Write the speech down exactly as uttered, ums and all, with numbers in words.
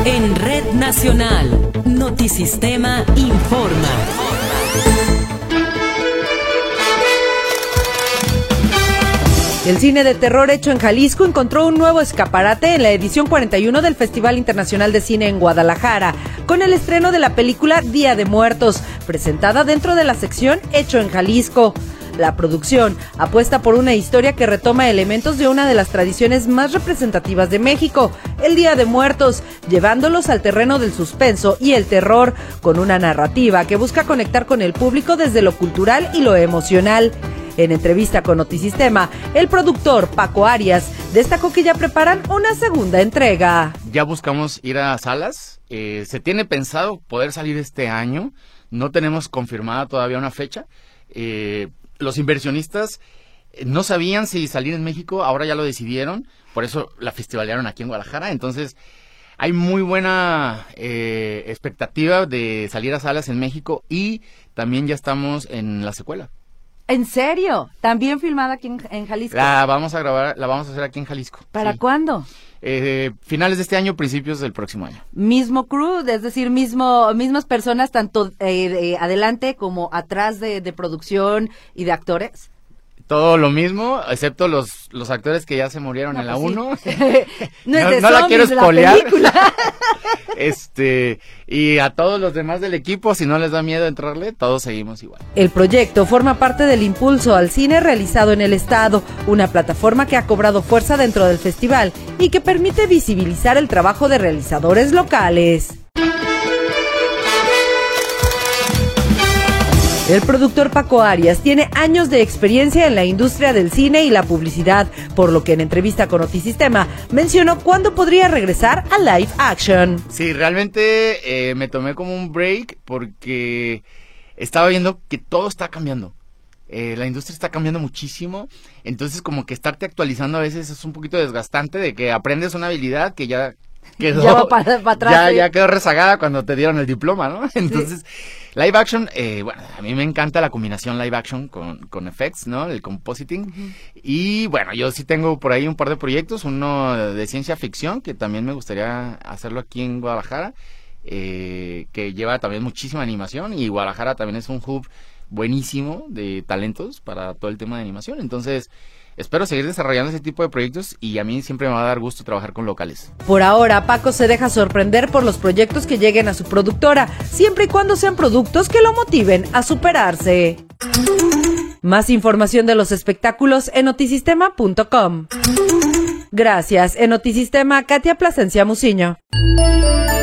En Red Nacional, Notisistema informa. El cine de terror hecho en Jalisco encontró un nuevo escaparate en la edición cuarenta y uno del Festival Internacional de Cine en Guadalajara, con el estreno de la película Día de Muertos, presentada dentro de la sección Hecho en Jalisco. La producción apuesta por una historia que retoma elementos de una de las tradiciones más representativas de México, el Día de Muertos, llevándolos al terreno del suspenso y el terror, con una narrativa que busca conectar con el público desde lo cultural y lo emocional. En entrevista con Notisistema, el productor Paco Arias destacó que ya preparan una segunda entrega. Ya buscamos ir a salas, eh, se tiene pensado poder salir este año, no tenemos confirmada todavía una fecha. Eh, los inversionistas no sabían si salir en México, ahora ya lo decidieron, por eso la festivalearon aquí en Guadalajara, entonces hay muy buena eh, expectativa de salir a salas en México y también ya estamos en la secuela. ¿En serio? ¿También filmada aquí en, en Jalisco? La vamos a grabar, la vamos a hacer aquí en Jalisco. ¿Para sí. cuándo? Eh, finales de este año, principios del próximo año. Mismo crew, es decir, mismo mismas personas, tanto eh, de adelante como atrás de, de producción y de actores. Todo lo mismo, excepto los los actores que ya se murieron no, en la pues uno. Sí. no es no, de no la quiero spoilear. Este, y a todos los demás del equipo, si no les da miedo entrarle, todos seguimos igual. El proyecto forma parte del impulso al cine realizado en el estado, una plataforma que ha cobrado fuerza dentro del festival y que permite visibilizar el trabajo de realizadores locales. El productor Paco Arias tiene años de experiencia en la industria del cine y la publicidad, por lo que en entrevista con Notisistema mencionó cuándo podría regresar a live action. Sí, realmente eh, me tomé como un break porque estaba viendo que todo está cambiando. Eh, la industria está cambiando muchísimo, entonces como que estarte actualizando a veces es un poquito desgastante, de que aprendes una habilidad que ya quedó, ya va para, para atrás, ya, ¿sí? ya quedó rezagada cuando te dieron el diploma, ¿no? Entonces, sí. Live action, eh, bueno, a mí me encanta la combinación live action con, con effects, ¿no? El compositing. Uh-huh. Y bueno, yo sí tengo por ahí un par de proyectos, uno de ciencia ficción, que también me gustaría hacerlo aquí en Guadalajara, eh, que lleva también muchísima animación, y Guadalajara también es un hub buenísimo de talentos para todo el tema de animación, entonces espero seguir desarrollando ese tipo de proyectos y a mí siempre me va a dar gusto trabajar con locales. Por ahora, Paco se deja sorprender por los proyectos que lleguen a su productora, siempre y cuando sean productos que lo motiven a superarse. Más información de los espectáculos en notisistema punto com. Gracias. En Notisistema, Katia Plasencia Muciño.